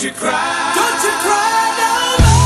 Don't you cry, don't you cry no more.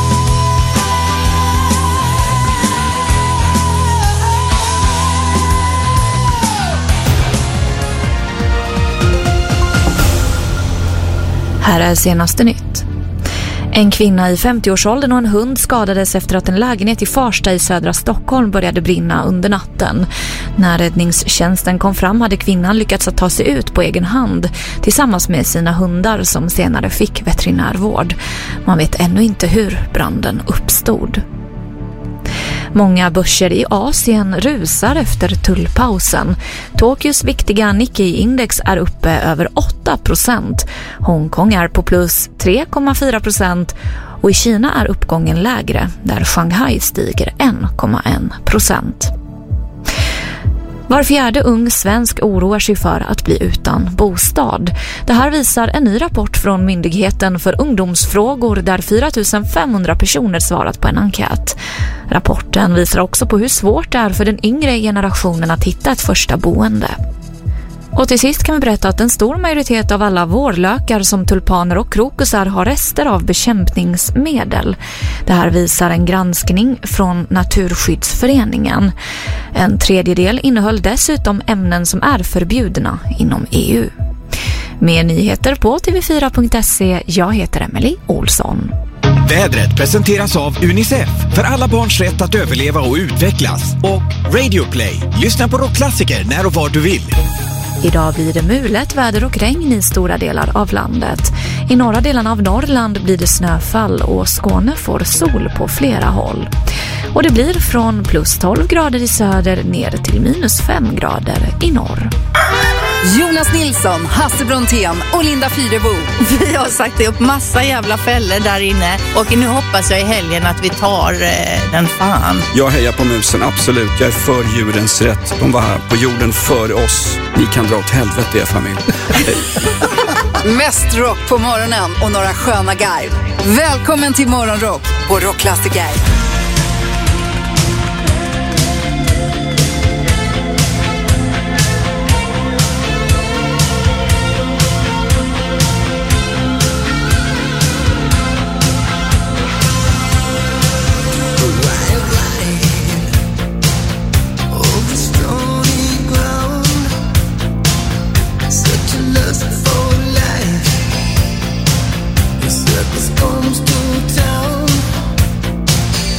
Här är senaste nytt. En kvinna i 50-årsåldern och en hund skadades efter att en lägenhet i Farsta i södra Stockholm började brinna under natten. När räddningstjänsten kom fram hade kvinnan lyckats att ta sig ut på egen hand tillsammans med sina hundar som senare fick veterinärvård. Man vet ännu inte hur branden uppstod. Många börser i Asien rusar efter tullpausen. Tokyos viktiga Nikkei-index är uppe över 8%. Hongkong är på plus 3,4% och i Kina är uppgången lägre där Shanghai stiger 1,1%. Var fjärde ung svensk oroar sig för att bli utan bostad. Det här visar en ny rapport från Myndigheten för ungdomsfrågor där 4 500 personer svarat på en enkät. Rapporten visar också på hur svårt det är för den yngre generationen att hitta ett första boende. Och till sist kan vi berätta att en stor majoritet av alla vårlökar som tulpaner och krokusar har rester av bekämpningsmedel. Det här visar en granskning från Naturskyddsföreningen. En tredjedel innehöll dessutom ämnen som är förbjudna inom EU. Mer nyheter på tv4.se. Jag heter Emily Olsson. Vädret presenteras av UNICEF för alla barns rätt att överleva och utvecklas. Och Radio Play. Lyssna på rockklassiker när och var du vill. Idag blir det mulet, väder och regn i stora delar av landet. I norra delarna av Norrland blir det snöfall och Skåne får sol på flera håll. Och det blir från plus 12 grader i söder ner till minus 5 grader i norr. Jonas Nilsson, Hasse Brontén och Linda Fyrebo. Vi har sagt upp massa jävla fällor där inne och nu hoppas jag i helgen att vi tar den fan. Jag hejar på musen, absolut. Jag är för djurens rätt. De var här på jorden före oss. Ni kan dra åt helvete, er familj. Mest rock på morgonen och några sköna garv. Välkommen till Morgonrock på Rockklassiker. Comes to town.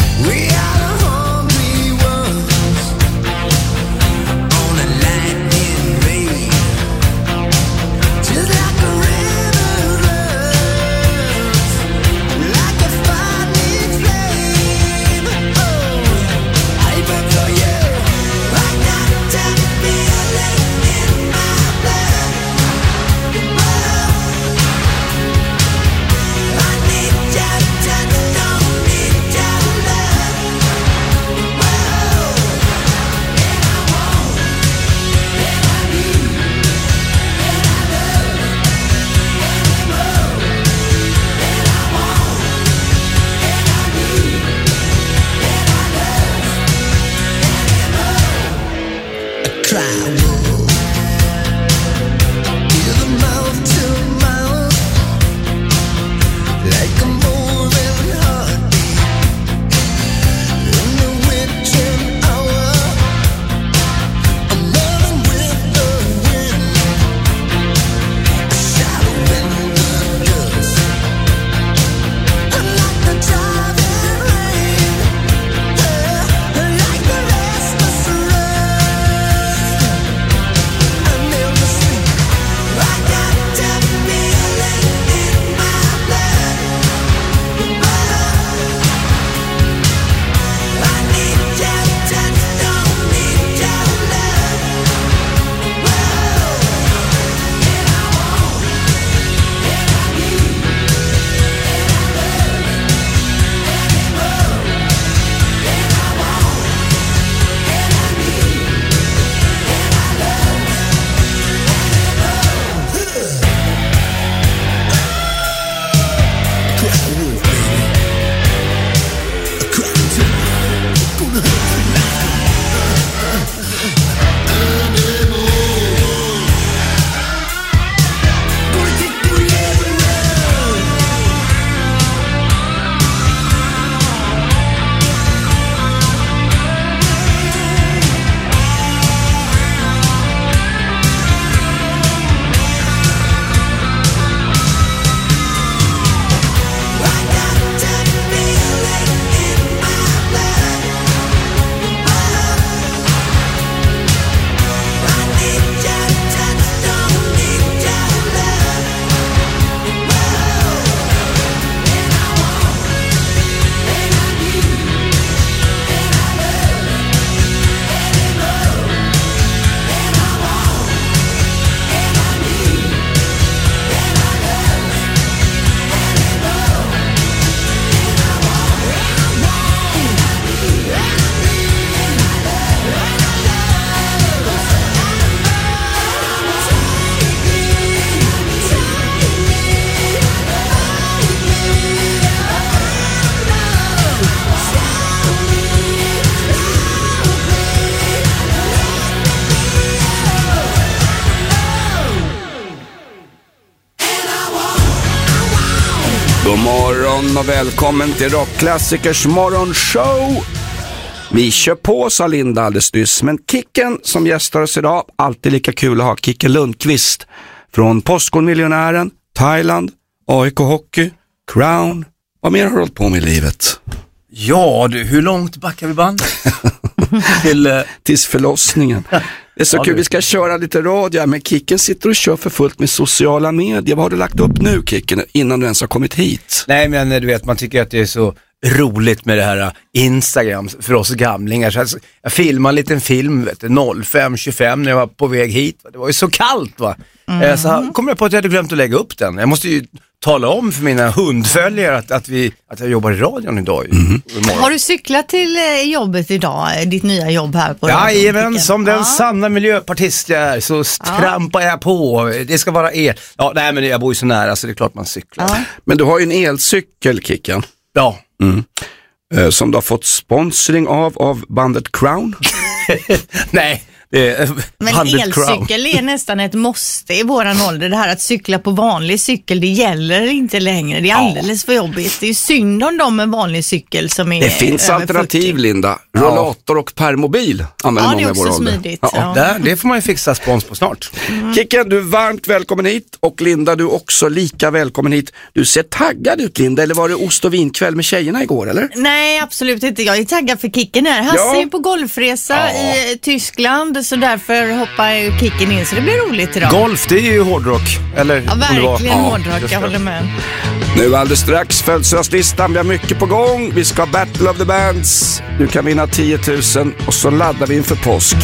God morgon och välkommen till Rockklassikers morgonshow. Vi kör på, sa Linda alldeles nyss, men Kicken som gästar oss idag, alltid lika kul att ha. Kicken Lundqvist från Postkodmiljonären, Thailand, AIK Hockey, Crown. Vad mer har du hållit på med i livet? Ja du, hur långt backar vi band? Tills förlossningen. Det är så kul, vi ska köra lite radio, men Kicken sitter och kör för fullt med sociala medier. Vad har du lagt upp nu, Kicken, innan du ens har kommit hit? Nej, men du vet, man tycker att det är så roligt med det här Instagram för oss gamlingar. Så alltså, jag filmade en liten film 05:25 när jag var på väg hit. Det var ju så kallt, va? Så kom jag på att jag hade glömt att lägga upp den. Jag måste ju tala om för mina hundföljare att jag jobbar i radion idag. Har du cyklat till jobbet idag, ditt nya jobb här på radion? Jajamän, som den sanna miljöpartist jag är så trampar jag på. Det ska vara el. Ja, nej, men jag bor ju så nära så det är klart man cyklar. Men du har ju en elcykel, Kicken. Ja. Som du har fått sponsring av bandet Crown. Nej. Men elcykel är nästan ett måste i våran ålder. Det här att cykla på vanlig cykel, det gäller inte längre. Det är alldeles för jobbigt. Det är synd om dem med vanlig cykel som är. Det finns alternativ, 40. Linda. Rollator och permobil använder många i vår ålder. Smidigt. Det får man ju fixa spons på snart. Kicken, du är varmt välkommen hit. Och Linda, du är också lika välkommen hit. Du ser taggad ut, Linda. Eller var det ost- och vinkväll med tjejerna igår, eller? Nej, absolut inte. Jag är taggad för Kicken här. Hasse är på golfresa i Tyskland. Så därför hoppar Kicken in, så det blir roligt idag. Golf, det är ju hårdrock. Eller, ja, verkligen hårdrock, jag håller med. Nu alldeles strax födelsedagslistan, vi har mycket på gång. Vi ska Battle of the Bands. Du kan vinna 10 000 och så laddar vi inför påsk.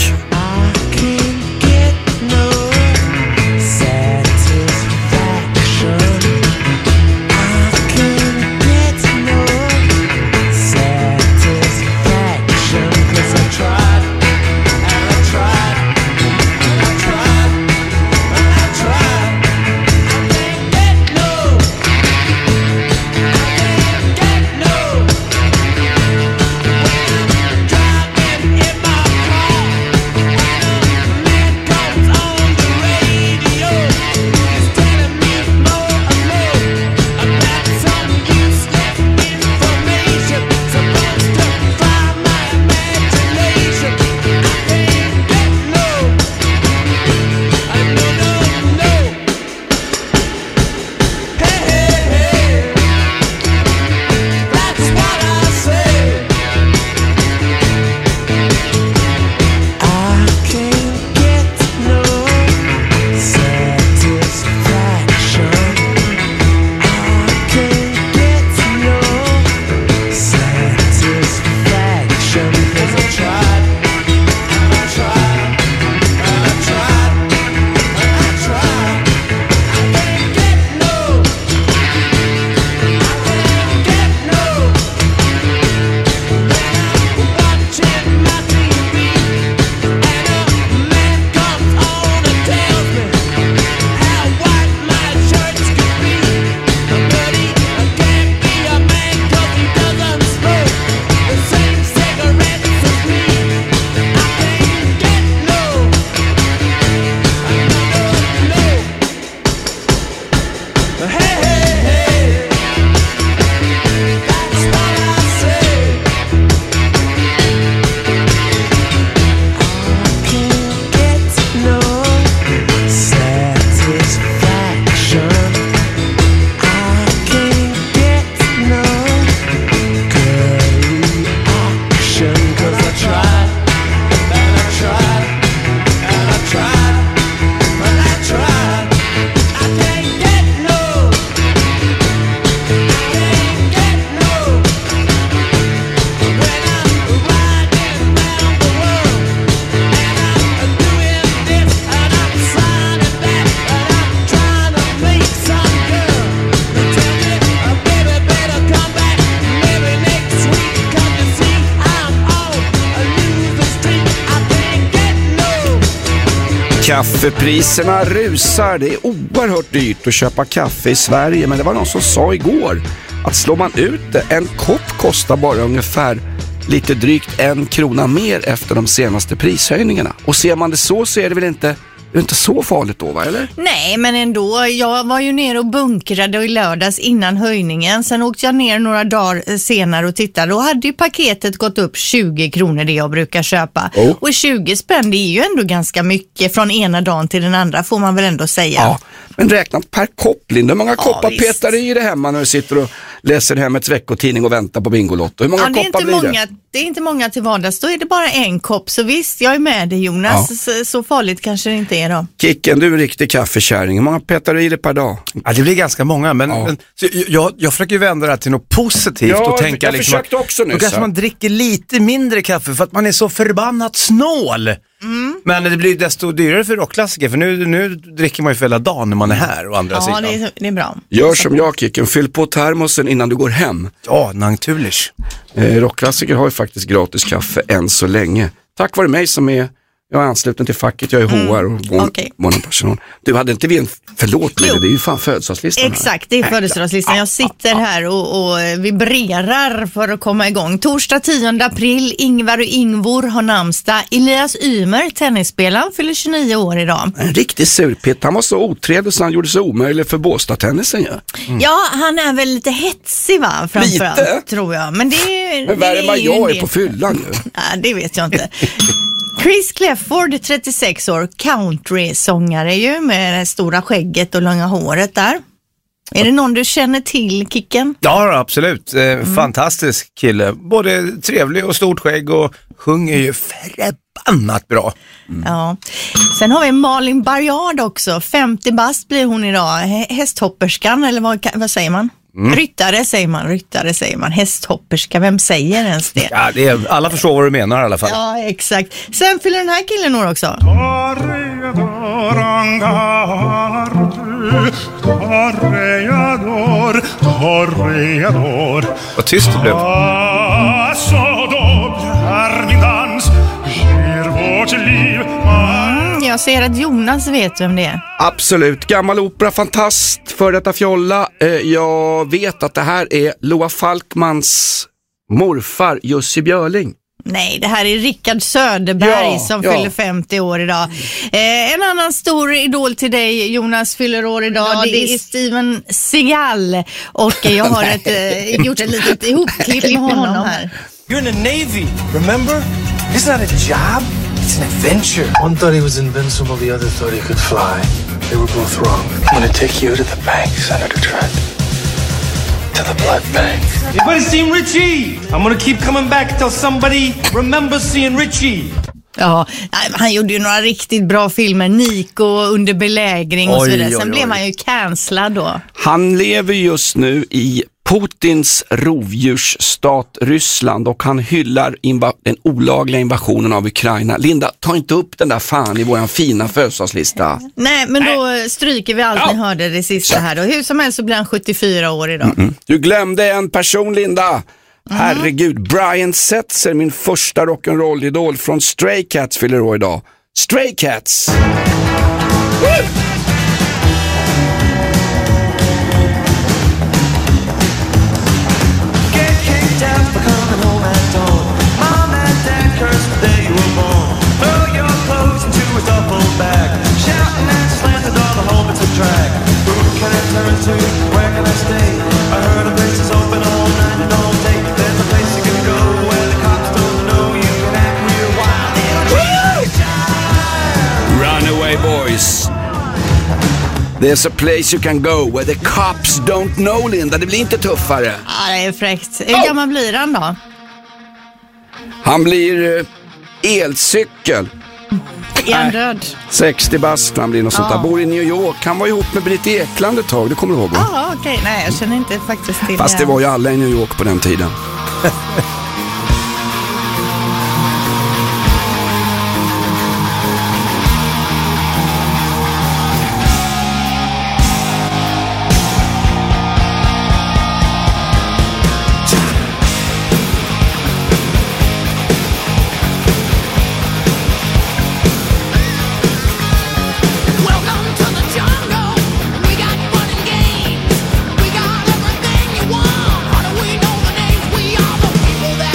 Kaffepriserna rusar. Det är oerhört dyrt att köpa kaffe i Sverige, men det var någon som sa igår att slår man ut det, en kopp kostar bara ungefär lite drygt 1 krona mer efter de senaste prishöjningarna. Och ser man det så är det väl inte det inte så farligt då, va, eller? Nej, men ändå. Jag var ju nere och bunkrade i lördags innan höjningen. Sen åkte jag ner några dagar senare och tittade. Då hade ju paketet gått upp 20 kronor det jag brukar köpa. Och 20 spänn, det är ju ändå ganska mycket från ena dagen till den andra, får man väl ändå säga. Ja, men räknat per kopp, Linda. Hur många koppar petar du i det hemma när du sitter och läser hemmets veckotidning och väntar på Bingolotto? Hur många koppar blir det? Det är inte många till vardags, då är det bara en kopp. Så visst, jag är med dig, Jonas. Ja. Så farligt kanske det inte är då. Kicken, du är en riktig kaffekärring. Hur många petar du i det per dag? Ja, det blir ganska många, men så jag försöker vända det här till något positivt och tänka jag liksom försökte också nyss. Då kanske man dricker lite mindre kaffe för att man är så förbannat snål. Men det blir desto dyrare för rockklassiker, för nu dricker man ju för hela dagen när man är här och andra sidan. Ja, det är bra. Gör som jag, Kicken. Fyll på termosen innan du går hem. Ja, naturligt. Rockklassiker har ju faktiskt gratis kaffe än så länge. Tack vare mig som är... Jag är ansluten till facket, jag är HR och barnpersonal. Du hade inte vi en... Förlåt mig, det är ju fan födelsedagslistan. Exakt, det är födelsedagslistan. Jag sitter här och vibrerar för att komma igång. Torsdag 10 april, Ingvar och Ingvor har namnsdag. Elias Ymer, tennisspelaren, fyller 29 år idag. En riktig surpitt. Han var så otrevlig så han gjorde sig omöjlig för Båstad-tennisen. Ja, han är väl lite hetsig, va? Framförallt, tror jag. Men värre än vad jag är på fyllan nu. Nej, det vet jag inte. Chris Clefford, 36 år, country-sångare ju, med det stora skägget och långa håret där. Är det någon du känner till, Kicken? Ja, absolut. Fantastisk kille. Både trevlig och stort skägg och sjunger ju förbannat bra. Ja. Sen har vi Malin Barriard också. 50 bast blir hon idag. Hästhopperskan, eller vad säger man? Ryttare säger man. Hästhopperska, vem säger ens det? Ja, alla förstår vad du menar i alla fall. Ja, exakt. Sen fyller den här killen år också. Vad tyst det blev. Jag ser att Jonas vet vem det är. Absolut, gammal opera, fantast, för detta fjolla. Jag vet att det här är Loa Falkmans morfar Jussi Björling. Nej, det här är Rickard Söderberg som fyller 50 år idag. En annan stor idol till dig, Jonas, fyller år idag. Det är Steven Seagal. Och jag har gjort ett litet ihopklipp med honom här. You're in the Navy, remember? It's not a job, it's an adventure. One thought he was invincible, the other thought he could fly. They were both wrong. I'm gonna take you to the bank, Senator Trent. To the blood bank. Everybody seen Richie? I'm gonna keep coming back till somebody remembers seeing Richie. Ja, han gjorde ju några riktigt bra filmer. Nico, Under belägring och så vidare. Sen blev han ju cancellad då. Han lever just nu i Putins rovdjursstat Ryssland och han hyllar den olagliga invasionen av Ukraina. Linda, ta inte upp den där fan i våran fina födelsedagslista. Nej, men då stryker vi allt ni hörde det sista här då. Hur som helst så blir han 74 år idag. Du glömde en person, Linda. Herregud, Brian Setzer, min första rock'n'roll-idol från Stray Cats, fyller år idag. Stray Cats! Woo! Runaway boys. There's a place you can go where the cops don't know, Linda. Det blir inte tuffare. Ja, det är fräckt. Hur gammal blir han då? Han blir elcykel. Är han död? 60 bast, han blir något sånt där. Bor i New York. Han var ihop med Britt Ekland ett tag, det kommer du ihåg? Ja, okej. Nej, jag känner inte faktiskt till. Fast det var ju alla i New York på den tiden. We got everything you want. How do we know the names? We are the people that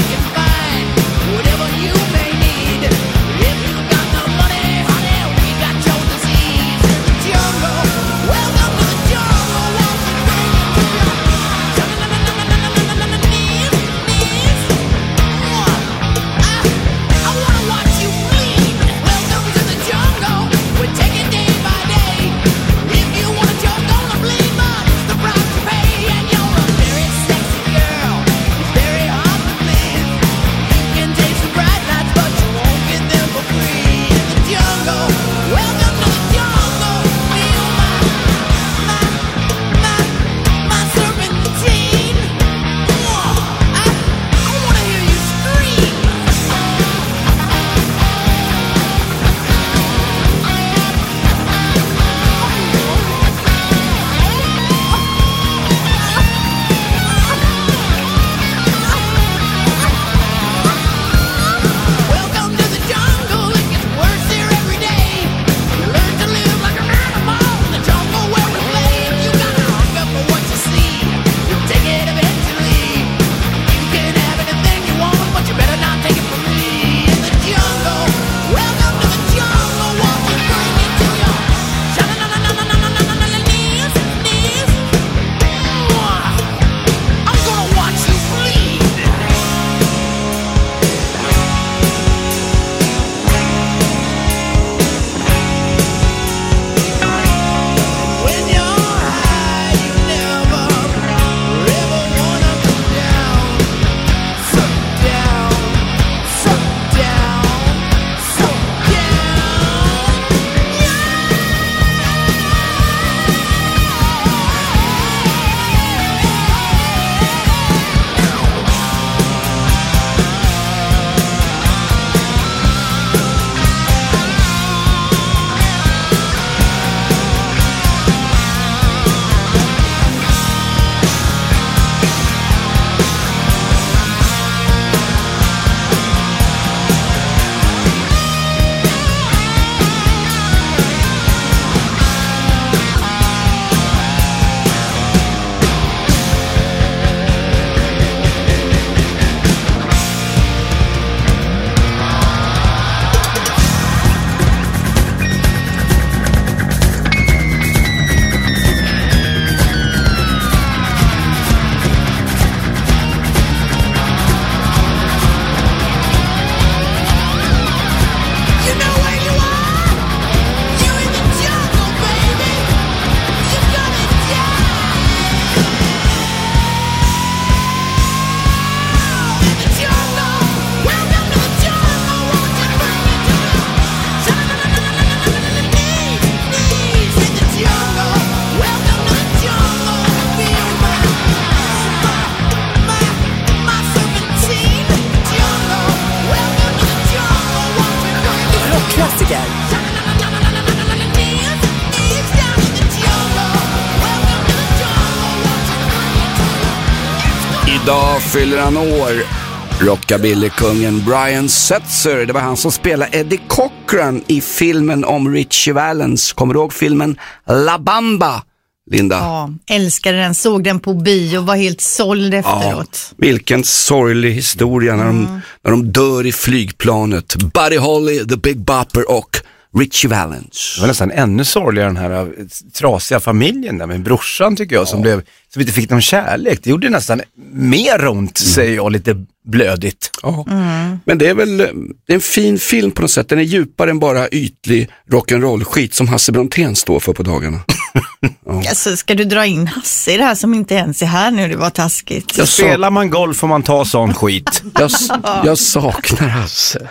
Idag fyller han år. Rockabilly-kungen Brian Setzer. Det var han som spelade Eddie Cochran i filmen om Richie Valens. Kommer du ihåg filmen La Bamba, Linda? Ja, älskade den. Såg den på bio och var helt såld efteråt. Ja, vilken sorglig historia när de dör i flygplanet. Buddy Holly, The Big Bopper och Richie Valens. Det var nästan ännu sorgligare den här trasiga familjen där med brorsan tycker jag som inte fick någon kärlek. Det gjorde nästan mer ont, säger jag, lite blödigt. Ja. Men det är väl en fin film på något sätt. Den är djupare än bara ytlig rock'n'roll-skit som Hasse Brontén står för på dagarna. Ja. Alltså, ska du dra in Hasse i det här som inte ens är här nu? Det var taskigt. Spelar man golf får man ta sån skit. Jag saknar Hasse.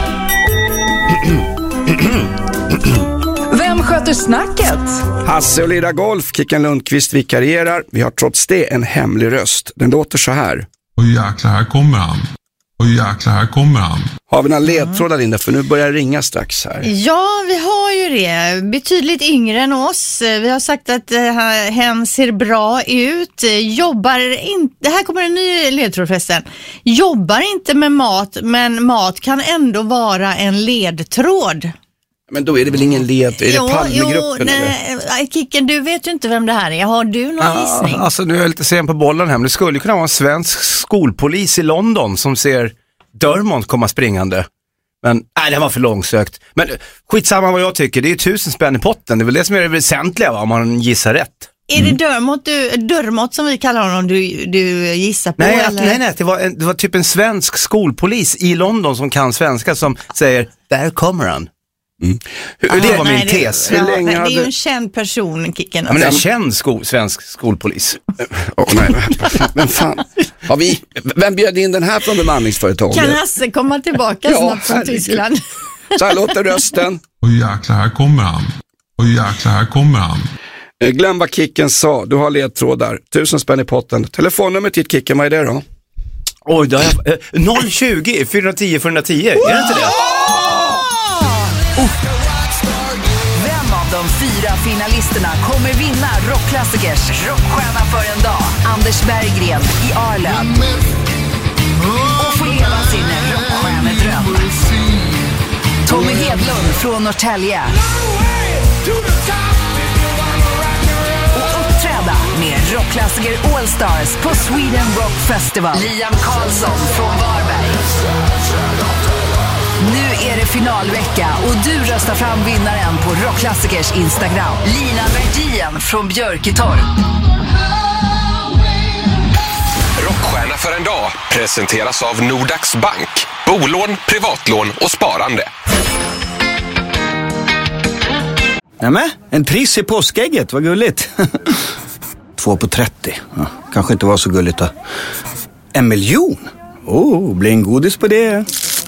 Vem sköter snacket? Hasse och lirar golf, Kicken Lundqvist vikarierar. Vi har trots det en hemlig röst. Den låter så här. Oj jäklar, här kommer han. Oj jäklar, här kommer han. Har vi några ledtrådar, Linda? För nu börjar det ringa strax här. Ja, vi har ju det. Betydligt yngre än oss. Vi har sagt att hen ser bra ut. Jobbar inte... Det här kommer en ny ledtråd förresten. Jobbar inte med mat, men mat kan ändå vara en ledtråd. Men då är det väl ingen led? Är det Palmegruppen? Nej, Kicken, du vet ju inte vem det här är. Har du någon gissning? Alltså nu är jag lite sen på bollen här. Men det skulle kunna vara en svensk skolpolis i London som ser Dermont komma springande. Men nej, det var för långsökt. Men skitsamma vad jag tycker. Det är 1000 spänn i potten. Det är väl det som är det väsentliga, va, om man gissar rätt. Är det Dermot som vi kallar honom du gissar på? Nej, eller? nej. Det var typ en svensk skolpolis i London som kan svenska som säger, där kommer han. Det var min tes. Det är ju en känd person, Kicken. Ja, men en känd svensk skolpolis. Nej, men fan. Vem bjöd in den här från bemanningsföretaget? Kan Hasse komma tillbaka snabbt från Tyskland? Så här låter rösten. Oj jäklar, här kommer han. Oj jäklar, här kommer han. Glöm vad Kicken sa. Du har ledtrådar. 1000 spänn i potten. Telefonnummer till Kicken, vad är det då? Oj, då 020 410 410. Är det inte det? Vem av de 4 finalisterna kommer vinna Rockklassikers rockstjärna för en dag? Anders Berggren i Arlen. Och få leva sin rockstjärnedröm. Tommy Hedlund från Norrtälje. Och uppträda med Rockklassiker All Stars på Sweden Rock Festival. Liam Karlsson från Varberg. Nu är det finalvecka och du röstar fram vinnaren på Rockklassikers Instagram. Lina Verdien från Björketorp. Rockstjärna för en dag presenteras av Nordax Bank. Bolån, privatlån och sparande. Nämen, en triss i påskägget, vad gulligt. 2 på 30, ja, kanske inte var så gulligt då. 1 miljon? Blir en godis på det.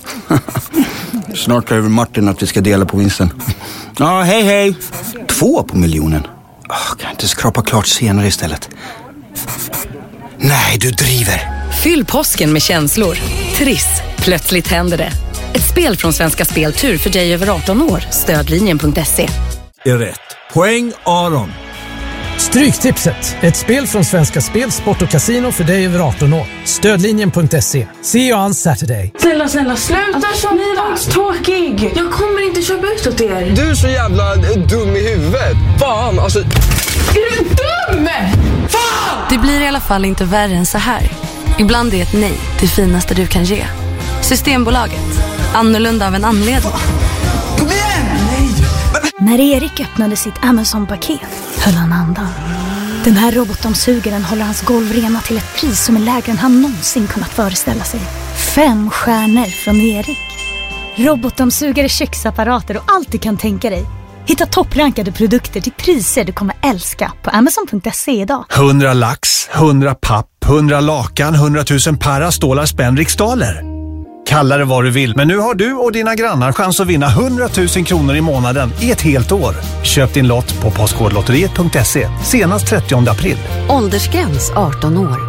Snart över Martin att vi ska dela på vinsten. Ja, hej. 2 på miljonen. Kan jag inte skrapa klart senare istället? Nej, du driver. Fyll påsken med känslor. Triss, plötsligt händer det. Ett spel från Svenska Speltur för dig över 18 år. Stödlinjen.se. Är rätt. Poäng Aron. Stryktipset. Ett spel från Svenska Spel, Sport och Casino för dig över 18 år. Stödlinjen.se. See you on Saturday. Snälla, sluta så tråkig. Jag kommer inte köpa ut åt er. Du är så jävla dum i huvudet. Fan, alltså. Är du dum? Fan! Det blir i alla fall inte värre än så här. Ibland är ett nej det finaste du kan ge. Systembolaget. Annorlunda av en anledning. Kom igen! Nej! När Erik öppnade sitt Amazon-paket höll han andan. Den här robotdammsugaren håller hans golv rena till ett pris som är lägre än han någonsin kunnat föreställa sig. 5 stjärnor från Erik. Robotdammsugare, köksapparater och allt du kan tänka dig. Hitta topprankade produkter till priser du kommer älska på Amazon.se idag. 100 lax, 100 papp, 100 lakan, 100 000 para, stålar, spänn, riksdaler. Kalla det vad du vill, men nu har du och dina grannar chans att vinna 100 000 kronor i månaden i ett helt år. Köp din lott på Postkodlotteriet.se senast 30 april. Åldersgräns 18 år.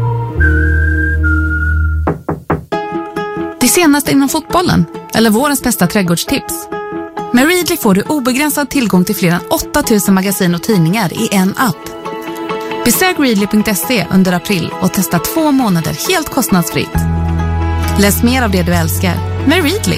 Det senaste inom fotbollen, eller vårens bästa trädgårdstips. Med Readly får du obegränsad tillgång till fler än 8000 magasin och tidningar i en app. Besök Readly.se under april och testa 2 månader helt kostnadsfritt. Läs mer av det du älskar med Readly.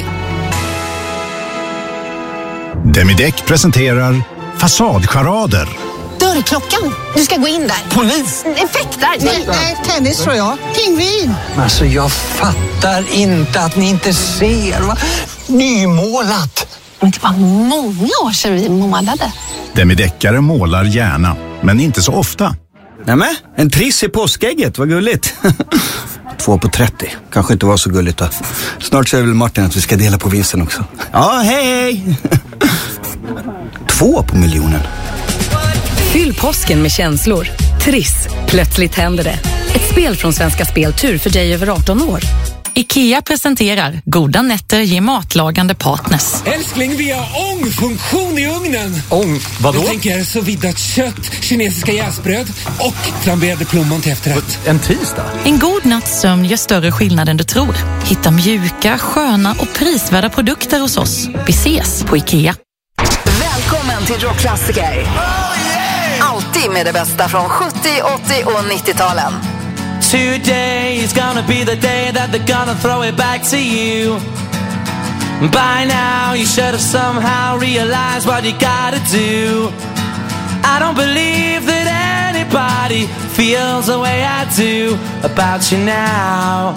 Demideck presenterar Fasadcharader. Dörrklockan. Du ska gå in där. Polis? Effektar? Nej, tennis tror jag. Pingvin. Alltså jag fattar inte att ni inte ser. Va? Nymålat. Men det var många år sedan vi målade. Demideckare målar gärna, men inte så ofta. Nämen, en triss i påskägget, vad gulligt. 2 på 30, kanske inte var så gulligt då. Snart säger väl Martin att vi ska dela på vinsten också. Ja, hej! 2 på miljonen. Fyll påsken med känslor. Triss, plötsligt händer det. Ett spel från Svenska Speltur för dig över 18 år. IKEA presenterar Goda nätter ger matlagande partners. Älskling, vi har ångfunktion i ugnen. Ång? Vadå? Jag tänker så viddat kött, kinesiska jäsbröd och flamberade plommon till efterrätt. En tisdag? En god natts sömn gör större skillnad än du tror. Hitta mjuka, sköna och prisvärda produkter hos oss. Vi ses på IKEA. Välkommen till Rockklassiker. Alltid med det bästa från 70, 80 och 90-talen. Today is gonna be the day that they're gonna throw it back to you. By now you should have somehow realized what you gotta do. I don't believe that anybody feels the way I do about you now.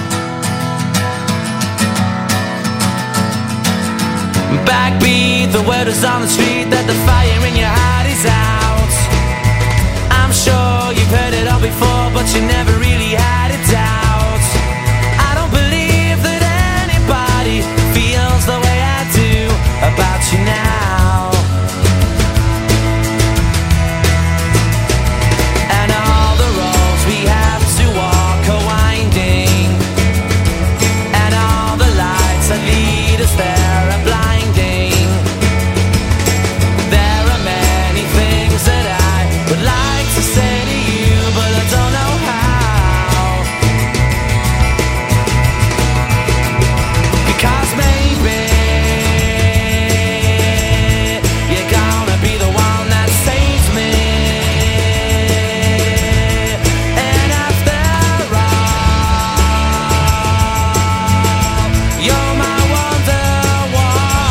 Backbeat, the word is on the street that the fire in your heart is out. I'm sure you've heard it all before, but you never really had a doubt. I don't believe that anybody feels the way I do about you now. And all the roads we have to walk are winding, and all the lights that lead us there are blinding. There are many things that I would like to say to you, but I don't know how. Because maybe you're gonna be the one that saves me. And after all, you're my wonderwall.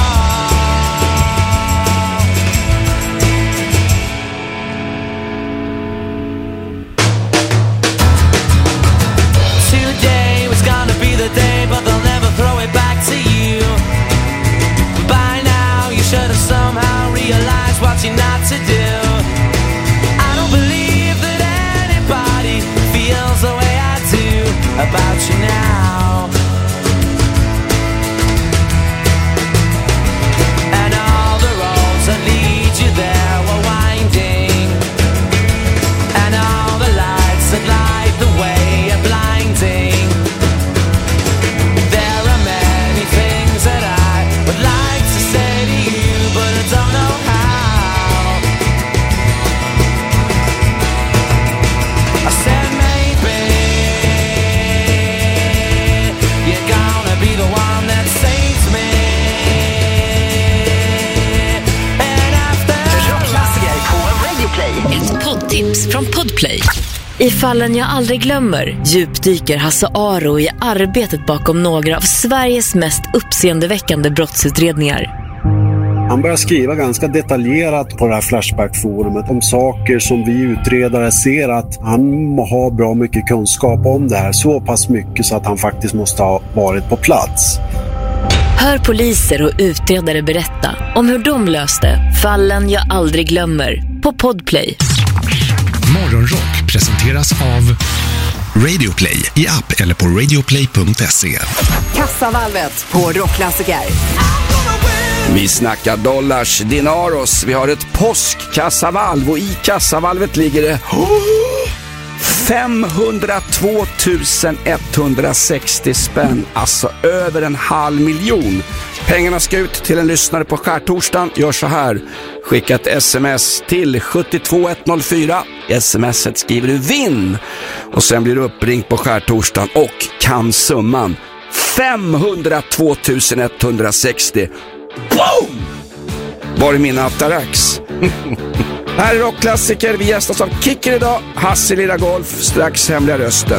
Today was gonna be the day, but they'll never throw it back to you. By now you should have somehow realized what you're not to do. I don't believe that anybody feels the way I do about you now. And all the roads that lead you there were winding, and all the lights that light the way are blinding. There are many things that I would like to say to you, but I don't know how. I said maybe you're gonna be the one that saves me. And after Rockklassiker på Radio Play. Ett poddtips från Podplay. I Fallen jag aldrig glömmer djupdyker Hasse Aro i arbetet bakom några av Sveriges mest uppseendeväckande brottsutredningar. Han börjar skriva ganska detaljerat på det här Flashback-forumet om saker som vi utredare ser att han har bra mycket kunskap om det här. Så pass mycket så att han faktiskt måste ha varit på plats. Hör poliser och utredare berätta om hur de löste Fallen jag aldrig glömmer på Podplay. Morgonrock presenteras av Radio Play i app eller på radioplay.se. Kassavalvet på Rockklassiker. Vi snackar dollars, dinaros. Vi har ett påskkassavalv och i kassavalvet ligger det 502 160 spänn. Alltså över 500 000. Pengarna ska ut till en lyssnare på skärtorsdagen. Gör så här. Skicka ett sms till 72104. I smset skriver du vinn. Och sen blir du uppringd på skärtorsdagen och kan summan 502 160. Boom! Var är mina Atarax? Här är rockklassiker. Vi gästas av Kicker idag. Hasse Lilla Golf, strax hemliga rösten.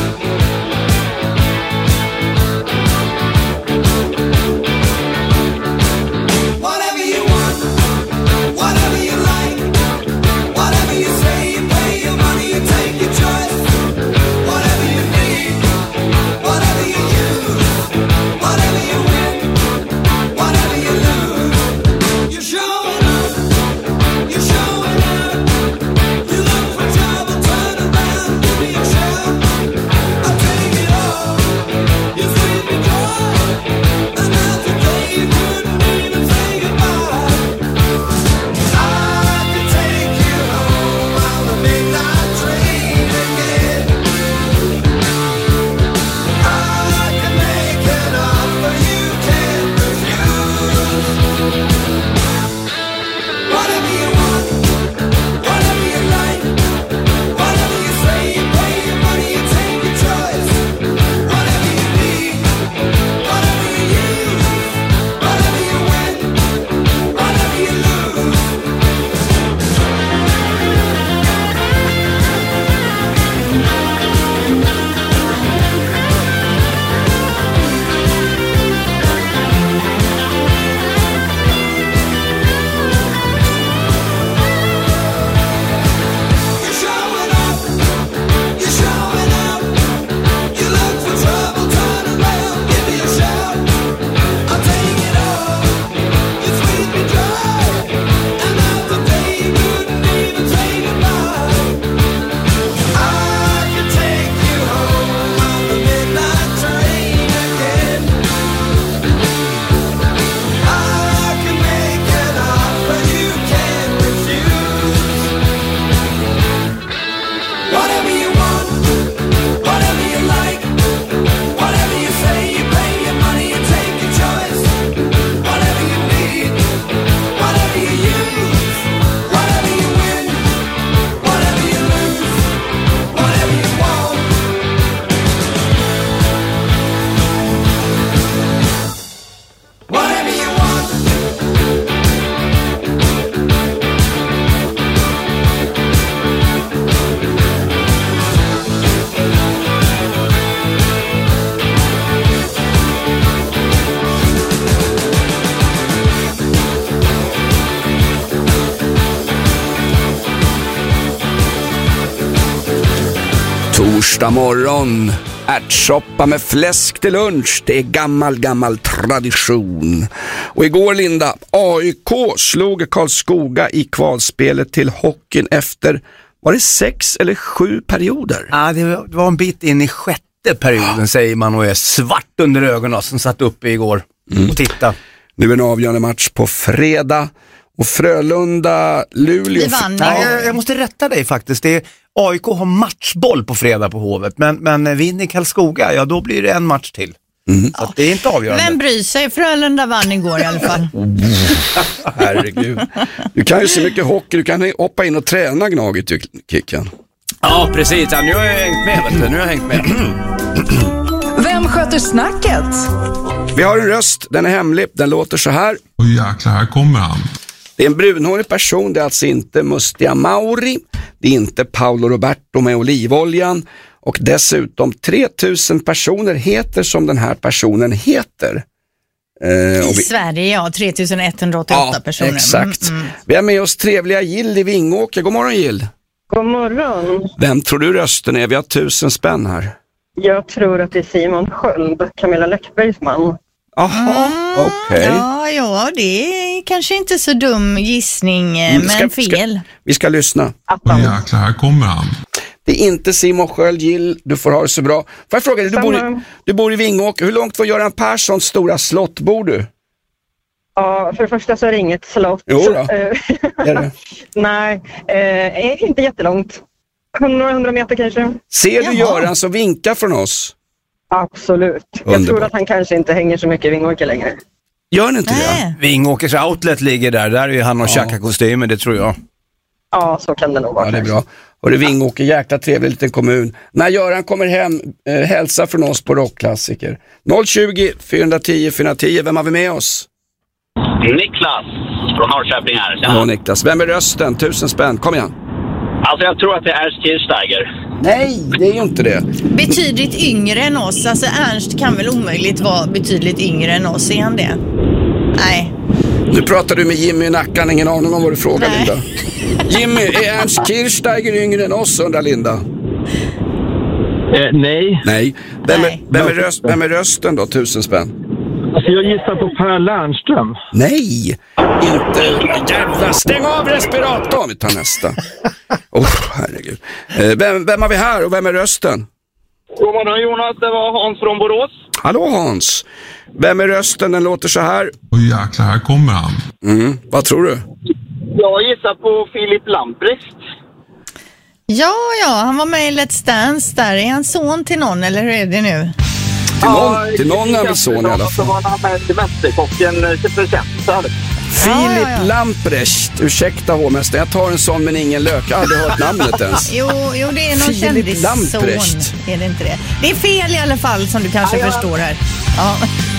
Torsdag morgon, ärtsoppa med fläsk till lunch. Det är gammal tradition. Och igår, Linda, AIK slog Karlskoga i kvalspelet till hockeyn efter, var det 6 eller 7 perioder? Ja, det var en bit in i 6:e perioden, säger man, och är svart under ögonen som satt uppe igår och titta. Nu är en avgörande match på fredag. Och Frölunda, Luleå... Nej, jag måste rätta dig faktiskt. Det är, AIK har matchboll på fredag på Hovet. Men vinner Karlskoga, ja då blir det en match till. Så att det är inte avgörande. Vem bryr sig? Frölunda vann igår i alla fall. Herregud. Du kan ju se mycket hockey. Du kan hoppa in och träna Gnaget, Kicken. Ja, precis. Ja, nu har jag hängt med, vet du. Nu har jag hängt med. Vem sköter snacket? Vi har en röst. Den är hemlig. Den låter så här. Oj jäklar, här kommer han. Det är en brunhårig person, det är alltså inte Mustia Mauri, det är inte Paolo Roberto med olivoljan, och dessutom 3000 personer heter som den här personen heter. I Sverige, ja, 3188 personer. Exakt. Vi har med oss trevliga Jill i Vingåker. God morgon, Jill. God morgon. Vem tror du rösten är? Vi har 1000 spänn här. Jag tror att det är Simon Sköld, Camilla Läckbergs man. Jaha, okej. Ja, det är kanske inte så dum gissning, men fel. Vi ska lyssna. Oj jäklar, här kommer han. Det är inte Simon Sköld, Jill. Du får ha det så bra. Får jag fråga dig, du bor i Vingåker. Hur långt från Göran Perssons stora slott bor du? Ja, för det första så är det inget slott. Jo då. Är det? Nej, inte jättelångt. 100 meter kanske. Ser du Göran så vinka från oss? Absolut. Jag tror att han kanske inte hänger så mycket i Vingåker längre. Gör ni inte det? Vingåkers outlet ligger där. Där är han och tjacka kostymer, det tror jag. Ja, så kan det nog vara. Ja, det är bra. Och det är Vingåker, jäkla trevlig liten kommun. När Göran kommer hem, hälsa från oss på rockklassiker. 020 410 410, vem har vi med oss? Niklas från Norrköping här. Ja, Niklas. Vem är rösten? 1000 spänn. Kom igen. Alltså jag tror att det är Kirchsteiger. Nej, det är ju inte det. Betydligt yngre än oss. Alltså Ernst kan väl omöjligt vara betydligt yngre än oss. Är han det? Nej. Nu pratar du med Jimmy i Nackan. Ingen aning om vad du frågar, Linda. Jimmy, är Ernst Kirchsteiger yngre än oss, undrar Linda? Nej. Nej. Vem är rösten då? 1000 spänn. Alltså jag gissar på Per Lernström. Nej, inte. Jävla, stäng av respiratorn. Vi tar nästa. Herregud. Vem har vi här och vem är rösten? God morgon Jonas, det var Hans från Borås. Hallå Hans. Vem är rösten? Den låter så här. Åh jäklar, här kommer han. Vad tror du? Jag gissar på Filip Lamprecht. Ja, han var med i Let's Dance där. Är han son till någon eller hur är det nu? Till någon är väl son i alla fall. Så var han med till Mästerkocken superkänd. Filip Lamprecht. Ursäkta hovmästaren, jag tar en sån men ingen lök. Jag har aldrig hört namnet ens. Jo, det är någon kändisson. Är det inte det? Det är fel i alla fall som du kanske förstår här. Ja.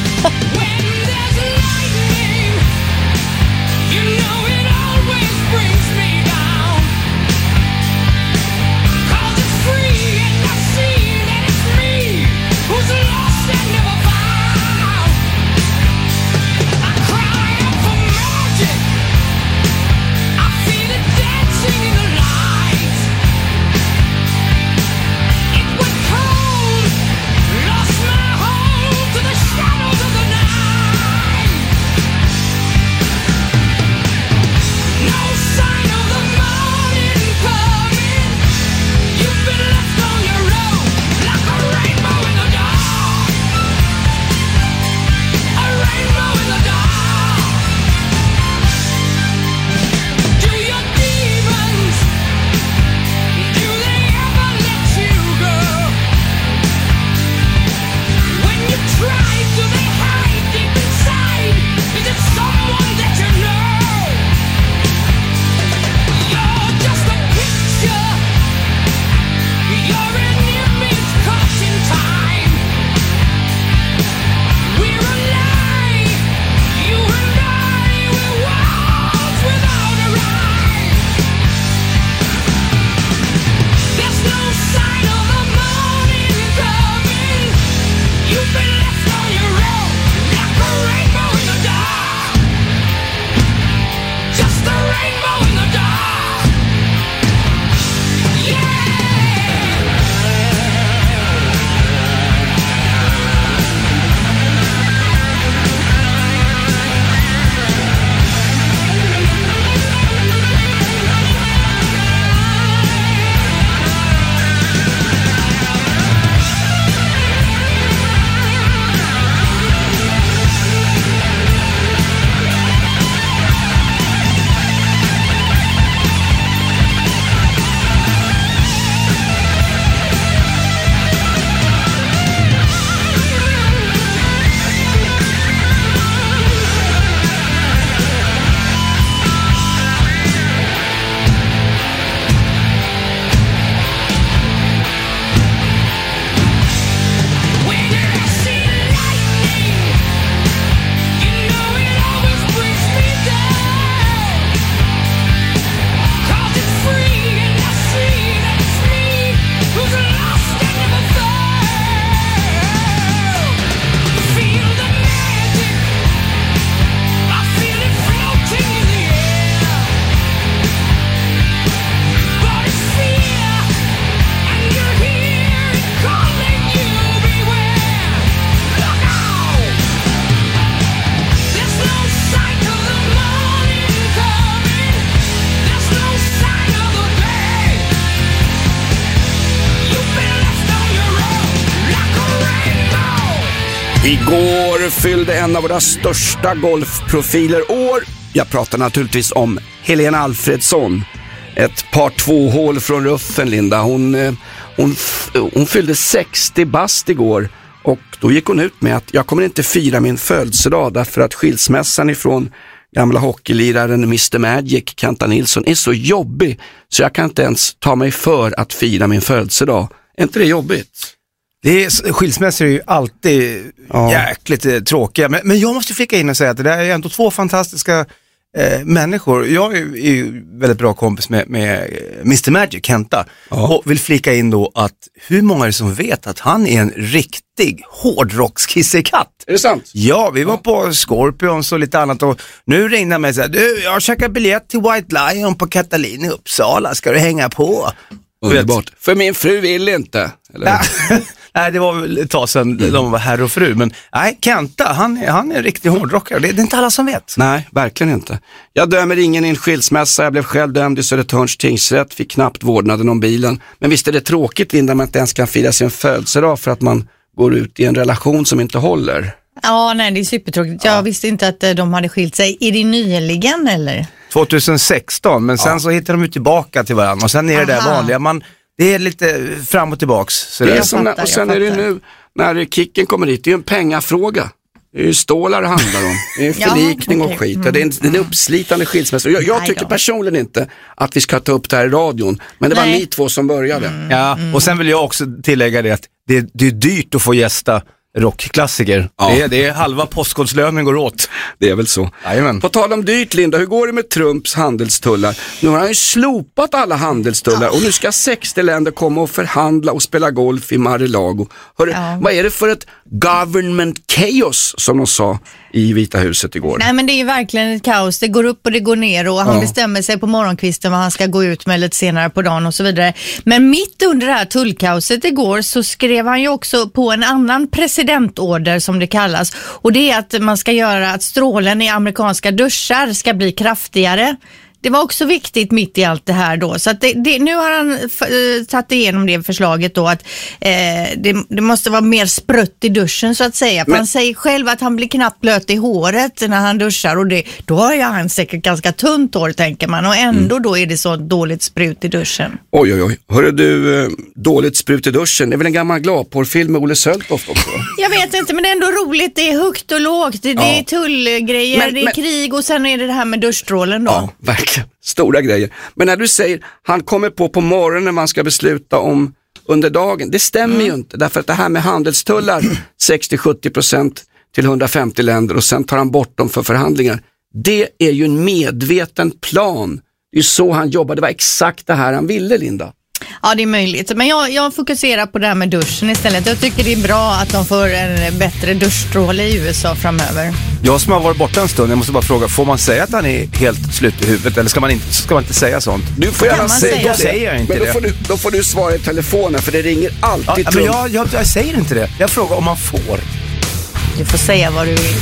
Igår fyllde en av våra största golfprofiler år. Jag pratar naturligtvis om Helena Alfredsson. Ett par 2 hål från ruffen, Linda. Hon fyllde 60 bast igår. Och då gick hon ut med att jag kommer inte fira min födelsedag därför att skilsmässan ifrån gamla hockeyliraren Mr. Magic, Kenta Nilsson, är så jobbig så jag kan inte ens ta mig för att fira min födelsedag. Är inte det jobbigt? Skilsmässor är ju alltid jäkligt tråkiga. Men jag måste flika in och säga att det där är ändå två fantastiska människor. Jag är ju väldigt bra kompis med Mr. Magic, Kenta. Och vill flika in då att hur många är det som vet att han är en riktig hårdrockskissekatt? Är det sant? Ja, vi var på Scorpions och lite annat och nu ringde han mig och sa, du, jag har käkat biljett till White Lion på Katalin i Uppsala, ska du hänga på? Underbart. För min fru vill inte. Eller? Nej, det var väl ett tag sedan de var herr och fru. Men nej, Kenta, han är en riktig hårdrockare. Det är inte alla som vet. Nej, verkligen inte. Jag dömer ingen i en skilsmässa. Jag blev själv dömd i Södertörns tingsrätt. Fick knappt vårdnaden om bilen. Men visst är det tråkigt, Linda, man inte ens kan fira sin födelsedag för att man går ut i en relation som inte håller. Ja, nej, det är supertråkigt. Jag visste inte att de hade skilt sig. Är det nyligen eller? 2016, men sen så hittar de ju tillbaka till varandra. Och sen är det där vanliga. Det är lite fram och tillbaks. Det är som och sen är det nu, när Kicken kommer hit, det är ju en pengafråga. Det är ju stålar det handlar om. Det är förlikning och skit. Det är en uppslitande skilsmässa. Jag tycker personligen inte att vi ska ta upp det här i radion. Men det var ni två som började. Ja, och sen vill jag också tillägga det att det är dyrt att få gästa rockklassiker. Ja. Det är halva postkodslönen går åt. Det är väl så. Jajamän. På tal om dyrt, Linda, hur går det med Trumps handelstullar? Nu har han ju slopat alla handelstullar och nu ska 60 länder komma och förhandla och spela golf i Mar-a-Lago. Vad är det för ett government chaos som de sa i Vita huset igår? Nej, men det är ju verkligen ett kaos. Det går upp och det går ner och han bestämmer sig på morgonkvisten vad han ska gå ut med lite senare på dagen och så vidare. Men mitt under det här tullkaoset igår så skrev han ju också på en annan presidentorder som det kallas. Och det är att man ska göra att strålen i amerikanska duschar ska bli kraftigare. Det var också viktigt mitt i allt det här då. Så att nu har han tagit igenom det förslaget då att det måste vara mer sprött i duschen så att säga. För han säger själv att han blir knappt blöt i håret när han duschar och då har ju han säkert ganska tunt hår tänker man. Och ändå då är det så dåligt sprut i duschen. Oj. Hörru du, dåligt sprut i duschen. Det är väl en gammal gladporrfilm med Olle Söltoft också? Jag vet inte, men det är ändå roligt. Det är högt och lågt. Det är tullgrejer, det är krig och sen är det här med duschstrålen då. Ja, verkligen. Stora grejer. Men när du säger han kommer på morgonen när man ska besluta om under dagen, det stämmer ju inte. Därför att det här med handelstullar 60-70% till 150 länder och sen tar han bort dem för förhandlingar. Det är ju en medveten plan. Det är ju så han jobbar. Det var exakt det här han ville, Linda. Ja, det är möjligt. Men jag fokuserar på det här med duschen istället. Jag tycker det är bra att de får en bättre duschstråle i USA framöver. Jag som har varit borta en stund, jag måste bara fråga, får man säga att han är helt slut i huvudet eller ska man inte säga sånt? Du får gärna säga det. Säger jag inte men då får du svara i telefonen för det ringer alltid. Men jag säger inte det. Jag frågar om man får. Du får säga vad du vill.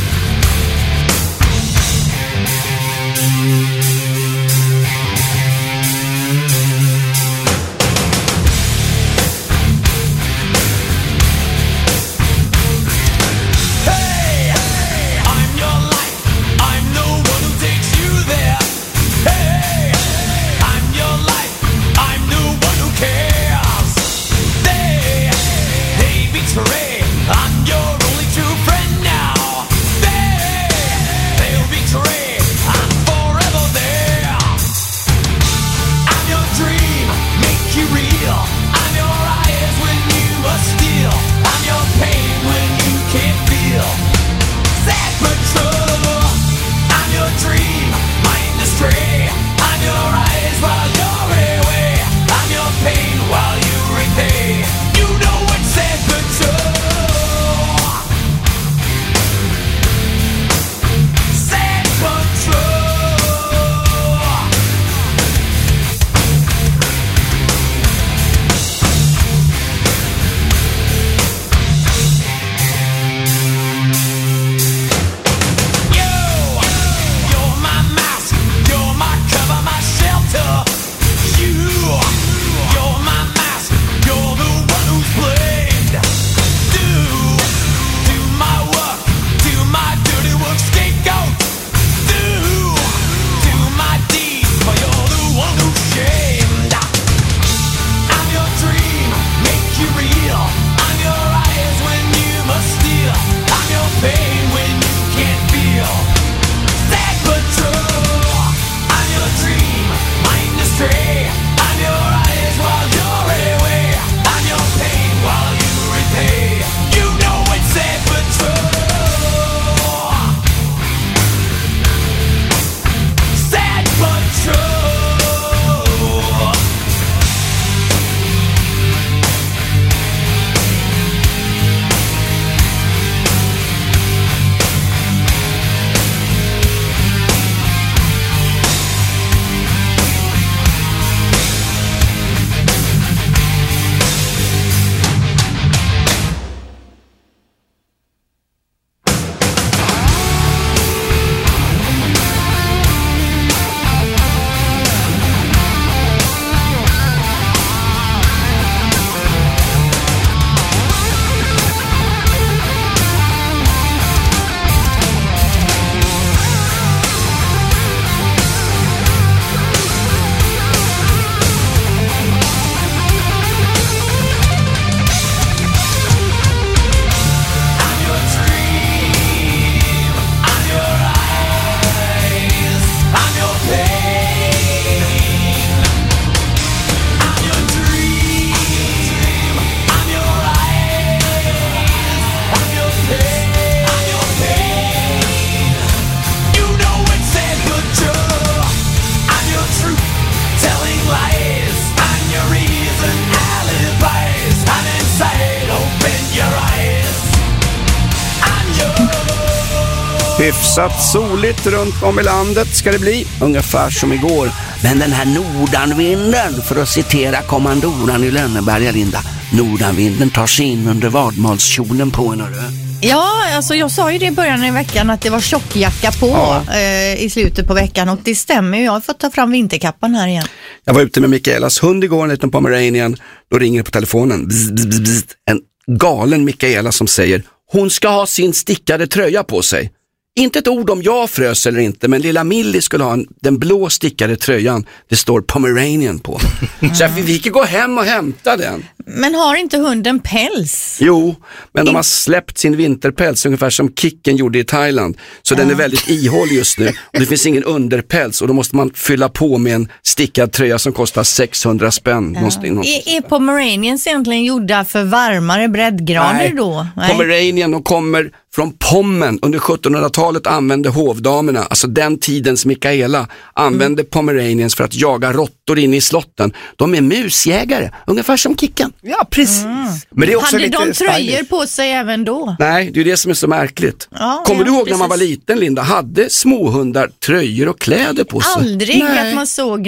Hyfsat soligt runt om i landet ska det bli, ungefär som igår. Men den här nordanvinden, för att citera kommandoran i Lönneberga, Linda, nordanvinden tar sig in under vadmalskjolen på en. Ja, alltså jag sa ju det i början av veckan att det var tjockjacka på i slutet på veckan, och det stämmer ju. Jag har fått ta fram vinterkappan här igen. Jag var ute med Mikaelas hund igår, en liten pomeranian. Då ringer det på telefonen. Bzz, bzz, bzz, bzz. En galen Mikaela som säger hon ska ha sin stickade tröja på sig. Inte ett ord om jag frös eller inte, men lilla Millie skulle ha den blå stickade tröjan. Det står Pomeranian på. Så vi fick gå hem och hämta den. Men har inte hunden päls? Jo, men de har släppt sin vinterpäls ungefär som Kicken gjorde i Thailand. Så den är väldigt ihålig just nu. Och det finns ingen underpäls, och då måste man fylla på med en stickad tröja som kostar 600 spänn. Är Pomeranians egentligen gjorda för varmare breddgrader då? Nej, Pomeranian, de kommer från Pommen. Under 1700-talet använde hovdamerna, alltså den tidens Mikaela, använde Pomeranians för att jaga råttor in i slotten. De är musjägare, ungefär som Kicken. Ja, precis. Men det är också hade lite de tröjor på sig även då? Nej, det är det som är så märkligt. Ja, kommer du ihåg precis. när man var liten, Linda? Hade småhundar tröjor och kläder på sig? Aldrig att man såg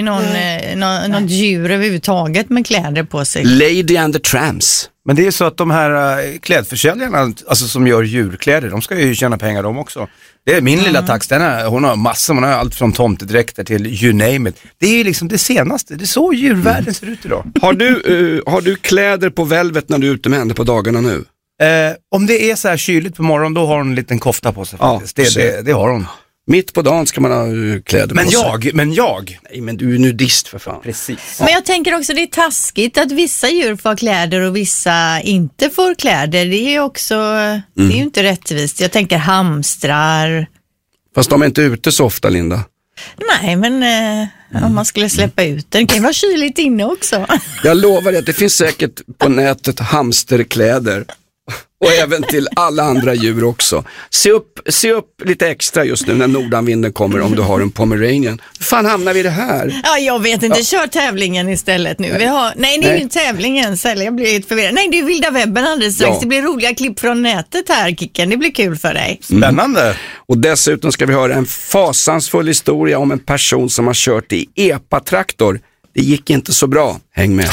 något djur överhuvudtaget med kläder på sig. Lady and the Tramps. Men det är så att de här klädförsäljarna, alltså som gör djurkläder, de ska ju tjäna pengar de också. Det är min lilla tax, hon har massor, hon har allt från tomtedräkter till you name it. Det är ju liksom det senaste, det är så djurvärlden ser ut idag. Har du kläder på Velvet när du är ute med henne på dagarna nu? Om det är så här kyligt på morgonen, då har hon en liten kofta på sig faktiskt. Det har hon. Mitt på dagen ska man ha kläder på sig. Men jag? Nej, men du är nudist för fan. Precis. Men jag tänker också det är taskigt att vissa djur får kläder och vissa inte får kläder. Det är ju också, det är ju inte rättvist. Jag tänker hamstrar. Fast de är inte ute så ofta, Linda. Nej, men om man skulle släppa ut den, kan ju vara kyligt inne också. Jag lovar att det finns säkert på nätet hamsterkläder. Och även till alla andra djur också. Se upp lite extra just nu när nordanvinden kommer, om du har en Pomeranian. Hur fan hamnar vi i det här? Ja, jag vet inte. Kör tävlingen istället nu. Nej, det är ju tävlingen. Jag blir helt förvirrad. Nej, det är vilda webben alldeles strax. Det blir roliga klipp från nätet här, Kicken. Det blir kul för dig. Spännande. Och dessutom ska vi höra en fasansfull historia om en person som har kört i epatraktor. Det gick inte så bra. Häng med.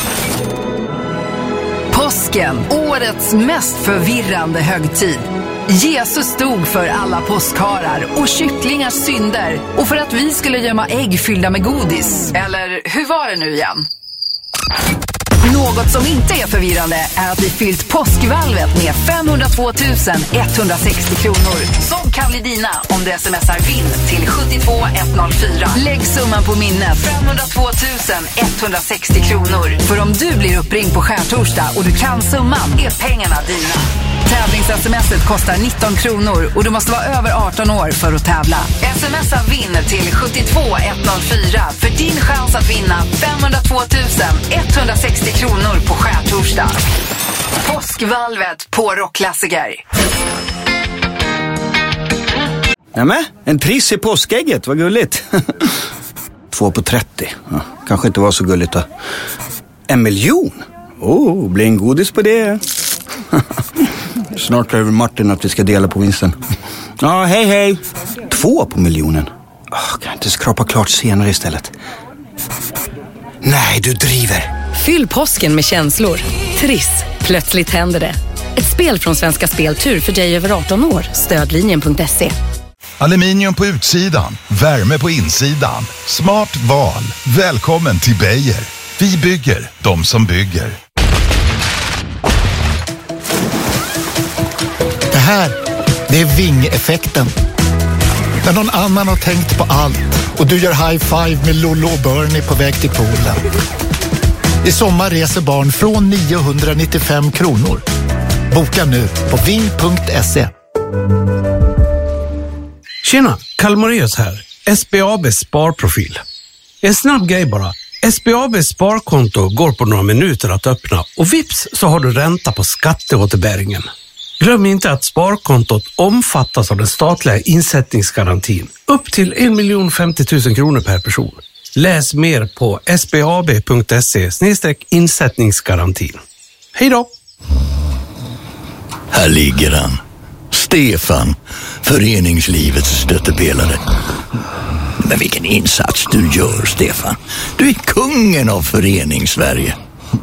Påsken, årets mest förvirrande högtid. Jesus stod för alla påskharar och kycklingars synder, och för att vi skulle gömma ägg fyllda med godis. Eller hur var det nu igen? Något som inte är förvirrande är att vi fyllt påskvalvet med 502 160 kronor. Som kan bli dina om du smsar vinn till 72104. Lägg summan på minnet, 502 160 kronor. För om du blir uppringd på skärtorsdag och du kan summan, är pengarna dina. Tävlings-smset kostar 19 kronor och du måste vara över 18 år för att tävla. Smsa vinn till 72104 för din chans att vinna 502 160 kronor på skärtorsdag. Påskvalvet på Rockklassiker. Nämen, en triss i påskägget, vad gulligt. 2 på 30, kanske inte var så gulligt då. 1 miljon? Blir en godis på det. Snart över Martin att vi ska dela på vinsten. Ja, hej. 2 på miljonen. Kan jag inte skrapa klart senare istället? Nej, du driver. Fyll påsken med känslor. Triss. Plötsligt händer det. Ett spel från Svenska Speltur för dig över 18 år. Stödlinjen.se. Aluminium på utsidan, värme på insidan. Smart val. Välkommen till Beijer. Vi bygger, de som bygger. Det här, det är Ving-effekten. När någon annan har tänkt på allt och du gör high five med Lolo och Bernie på väg till poolen. I sommar reser barn från 995 kronor. Boka nu på ving.se. Tjena, Kalmoreus här. SBAB Sparprofil. En snabb grej bara. SBAB sparkonto går på några minuter att öppna och vips så har du ränta på skatteåterbäringen. Glöm inte att sparkontot omfattas av den statliga insättningsgarantin. Upp till 1 050 000 kronor per person. Läs mer på sbab.se/insättningsgarantin. Hej då! Här ligger den, Stefan, föreningslivets stöttepelare. Men vilken insats du gör, Stefan. Du är kungen av föreningssverige.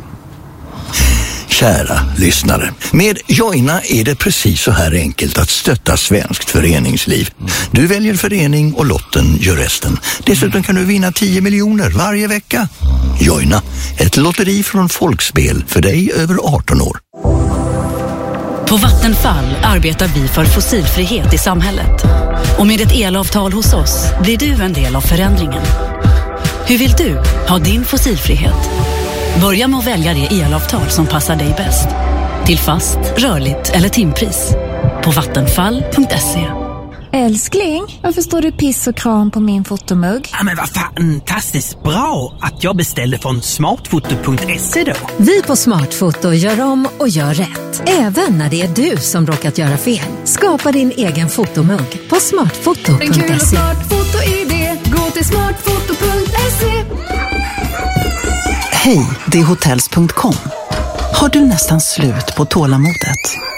Kära lyssnare, med Joina är det precis så här enkelt att stötta svenskt föreningsliv. Du väljer förening och lotten gör resten. Dessutom kan du vinna 10 miljoner varje vecka. Joina, ett lotteri från Folkspel för dig över 18 år. På Vattenfall arbetar vi för fossilfrihet i samhället. Och med ett elavtal hos oss blir du en del av förändringen. Hur vill du ha din fossilfrihet? Börja med att välja det elavtal som passar dig bäst. Till fast, rörligt eller timpris. På vattenfall.se. Älskling, varför står du piss och kram på min fotomugg? Ja, men vad fantastiskt bra att jag beställde från smartfoto.se då. Vi på Smartfoto gör om och gör rätt. Även när det är du som råkat göra fel. Skapa din egen fotomugg på smartfoto.se. En kul och smart fotoidé. Gå till smartfoto.se. Hej, det är hotels.com. Har du nästan slut på tålamodet?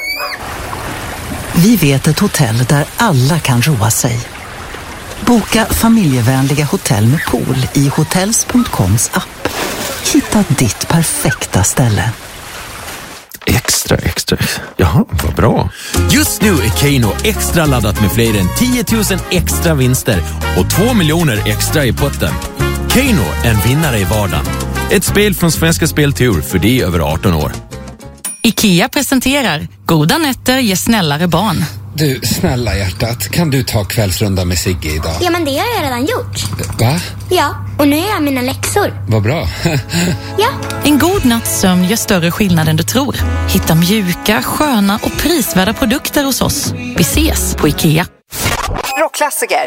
Vi vet ett hotell där alla kan roa sig. Boka familjevänliga hotell med pool i hotels.coms app. Hitta ditt perfekta ställe. Extra. Jaha, vad bra. Just nu är Keno extra laddat med fler än 10 000 extra vinster och 2 miljoner extra i potten. Keno, en vinnare i vardagen. Ett spel från Svenska Speltur för dig över 18 år. IKEA presenterar Goda nätter ger snällare barn. Du, snälla hjärtat, kan du ta kvällsrunda med Sigge idag? Ja, men det har jag redan gjort. Va? Ja, och nu är jag mina läxor. Vad bra. Ja. En god natts sömn gör större skillnad än du tror. Hitta mjuka, sköna och prisvärda produkter hos oss. Vi ses på IKEA. Rockklassiker.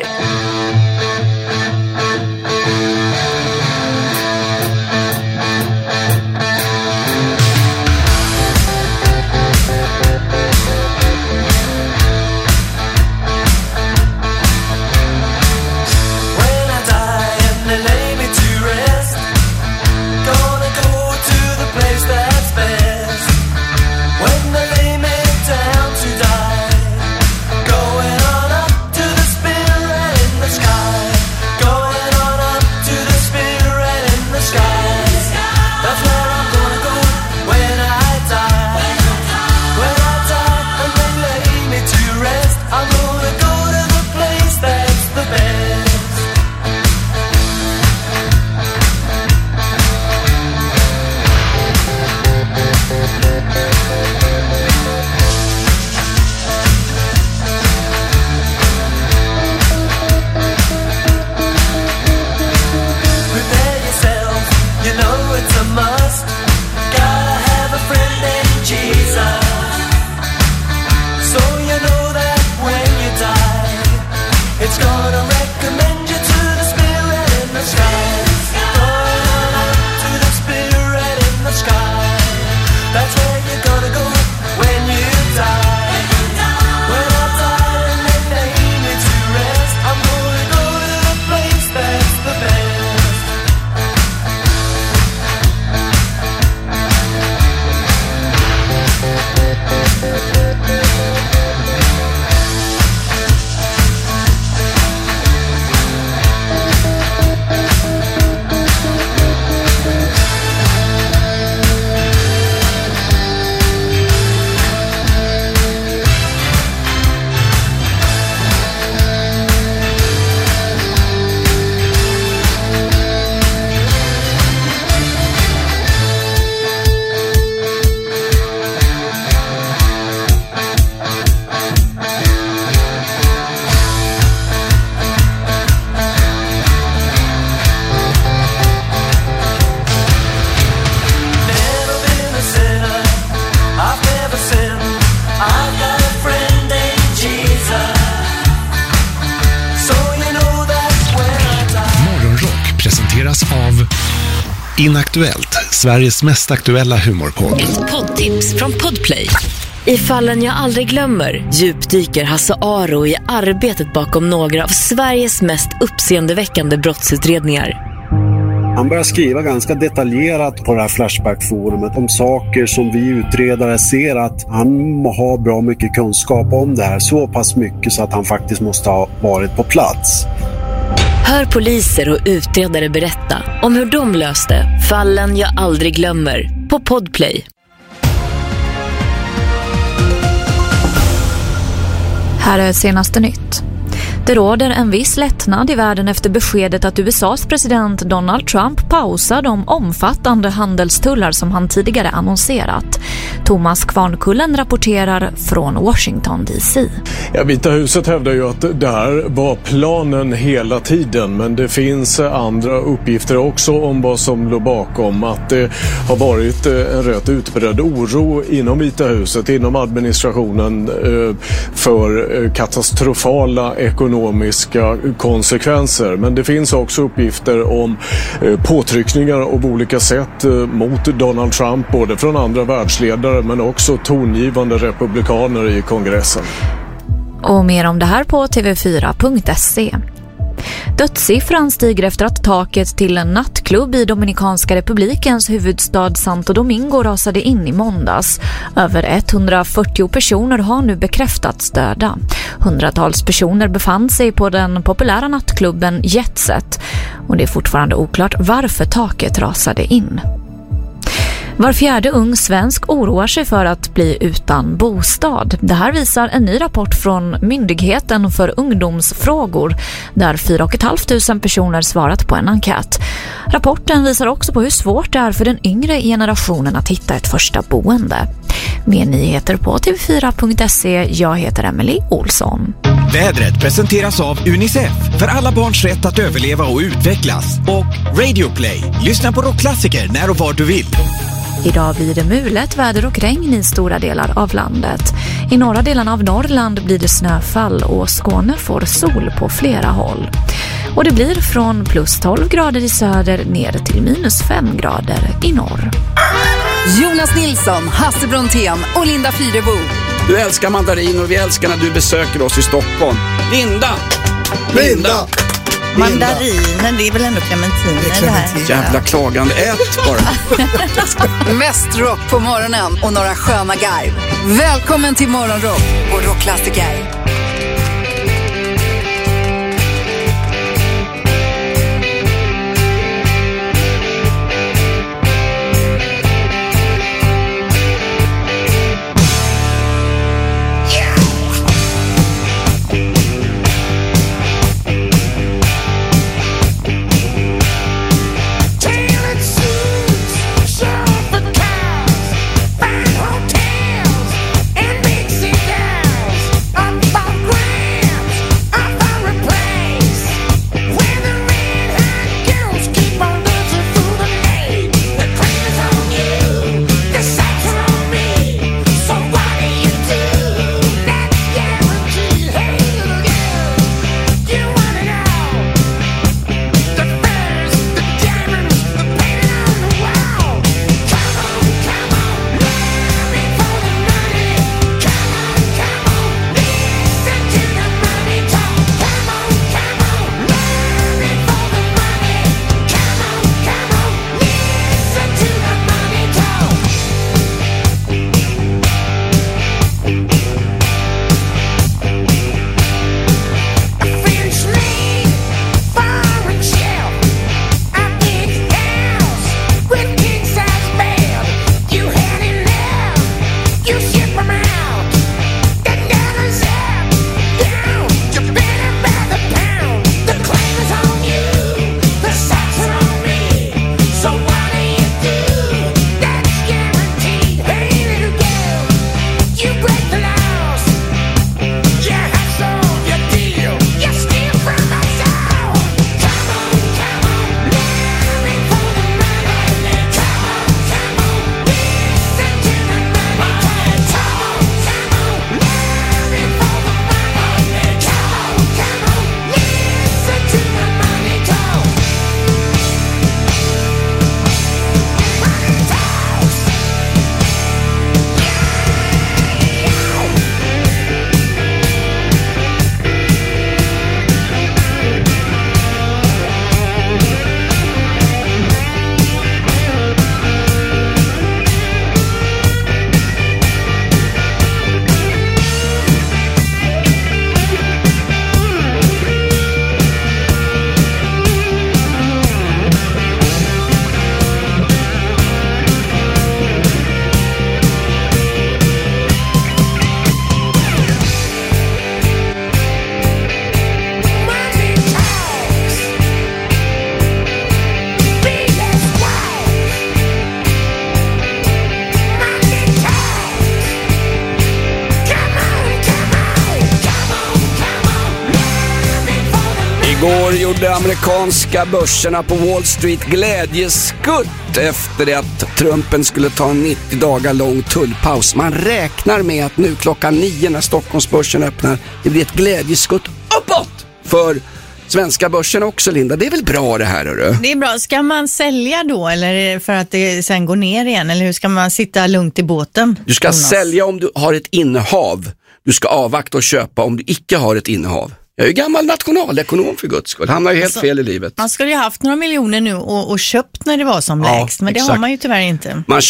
Av Inaktuellt, Sveriges mest aktuella humorpodd. Ett poddtips från Podplay. I fallen jag aldrig glömmer djupdyker Hasse Aro i arbetet bakom några av Sveriges mest uppseendeväckande brottsutredningar. Han börjar skriva ganska detaljerat på det här Flashback-forumet om saker som vi utredare ser att han har bra mycket kunskap om det här. Så pass mycket så att han faktiskt måste ha varit på plats. Hör poliser och utredare berätta om hur de löste fallen jag aldrig glömmer på Podplay. Här är senaste nytt. Det råder en viss lättnad i världen efter beskedet att USAs president Donald Trump pausar de omfattande handelstullar som han tidigare annonserat. Thomas Kvarnkullen rapporterar från Washington DC. Ja, Vita huset hävdar ju att det här var planen hela tiden, men det finns andra uppgifter också om vad som låg bakom. Att det har varit en rätt utbredd oro inom Vita huset, inom administrationen för katastrofala ekonomiska konsekvenser. Men det finns också uppgifter om påtryckningar av olika sätt mot Donald Trump, både från andra världsledare men också tongivande republikaner i kongressen. Och mer om det här på tv4.se. Dödssiffran stiger efter att taket till en nattklubb i Dominikanska republikens huvudstad Santo Domingo rasade in i måndags. Över 140 personer har nu bekräftats döda. Hundratals personer befann sig på den populära nattklubben Jet Set. Och det är fortfarande oklart varför taket rasade in. Var fjärde ung svensk oroar sig för att bli utan bostad. Det här visar en ny rapport från Myndigheten för ungdomsfrågor där 4 500 personer svarat på en enkät. Rapporten visar också på hur svårt det är för den yngre generationen att hitta ett första boende. Mer nyheter på tv4.se. Jag heter Emily Olsson. Vädret presenteras av Unicef för alla barns rätt att överleva och utvecklas. Och Radio Play. Lyssna på rockklassiker när och var du vill. Idag blir det mulet, väder och regn i stora delar av landet. I norra delen av Norrland blir det snöfall och Skåne får sol på flera håll. Och det blir från plus 12 grader i söder ner till minus 5 grader i norr. Jonas Nilsson, Hasse Brontén och Linda Fyrebo. Du älskar mandariner och vi älskar när du besöker oss i Stockholm. Linda! Mandariner, det är väl ändå clementiner det här. Jävla klagande, ät bara. Mest rock på morgonen och några sköna garv. Välkommen till Morgonrock och rockklassiker. Fine hotels and big cigars. I'm Igår gjorde amerikanska börserna på Wall Street glädjeskutt efter det att Trumpen skulle ta en 90 dagar lång tullpaus. Man räknar med att nu klockan 9 när Stockholmsbörsen öppnar, det blir ett glädjeskutt uppåt för svenska börsen också, Linda. Det är väl bra det här, hörru? Det är bra. Ska man sälja då eller för att det sen går ner igen? Eller hur ska man sitta lugnt i båten? Du ska sälja om du har ett innehav. Du ska avvakta och köpa om du icke har ett innehav. Jag är ju gammal nationalekonom för Guds skull. Hamnar ju helt fel i livet. Man skulle ju haft några miljoner nu och köpt när det var som lägst. Men det har man ju tyvärr inte. Man